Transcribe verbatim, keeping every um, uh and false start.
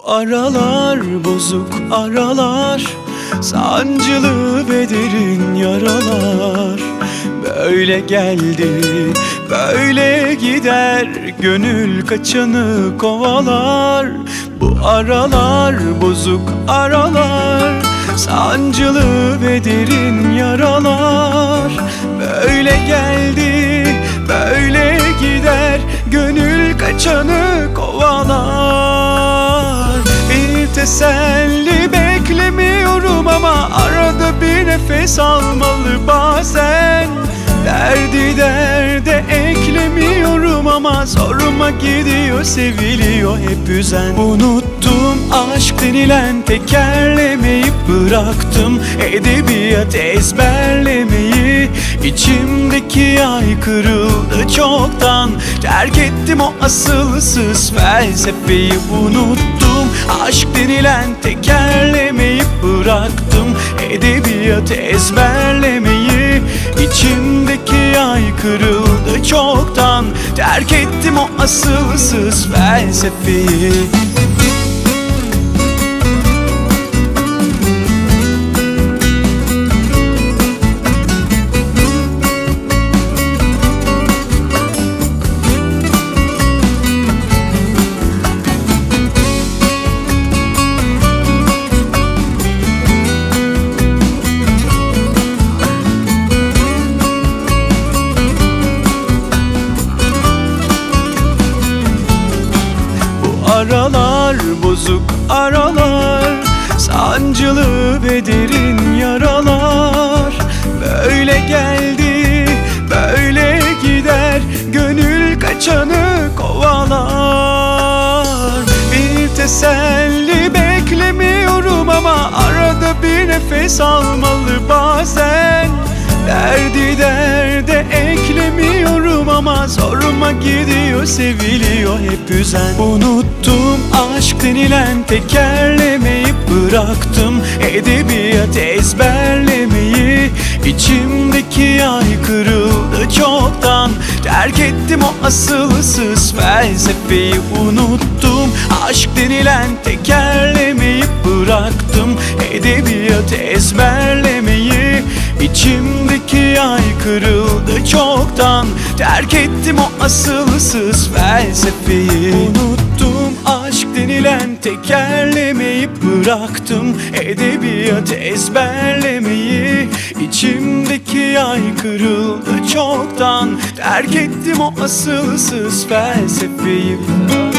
Aralar bozuk aralar, sancılı ve derin yaralar. Böyle geldi, böyle gider, gönül kaçanı kovalar. Bu aralar bozuk aralar, sancılı ve derin yaralar. Böyle geldi, böyle gider, gönül kaçanı kovalar. Bir teselli beklemiyorum ama arada bir nefes almalı bazen. Derdi derde eklemiyorum ama zoruma gidiyor, seviliyor hep üzen. Unuttum aşk denilen tekerlemeyi, bıraktım edebiyat ezberlemeyi. İçimdeki yay kırıldı çoktan, terk ettim o asılsız felsefeyi. Unuttum aşk denilen tekerlemeyi, bıraktım edebiyat ezberlemeyi. İçimdeki yay kırıldı çoktan, terk ettim o asılsız felsefeyi. Aralar bozuk aralar, sancılı ve derin yaralar. Böyle geldi, böyle gider, gönül kaçanı kovalar. Bir teselli beklemiyorum ama arada bir nefes almalı bazen. Derdi derde eklemiyorum ama zoruma gidiyor, seviliyor hep üzen. Unuttum aşk denilen tekerlemeyi, bıraktım edebiyat ezberlemeyi. İçimdeki yay kırıldı çoktan, terk ettim o asılsız felsefeyi. Unuttum aşk denilen tekerlemeyi, bıraktım edebiyat ezberlemeyi. İçimdeki yay kırıldı çoktan, terk ettim o asılsız felsefeyi. Unuttum aşk denilen tekerlemeyi, bıraktım edebiyat ezberlemeyi. İçimdeki yay kırıldı çoktan, terk ettim o asılsız felsefeyi.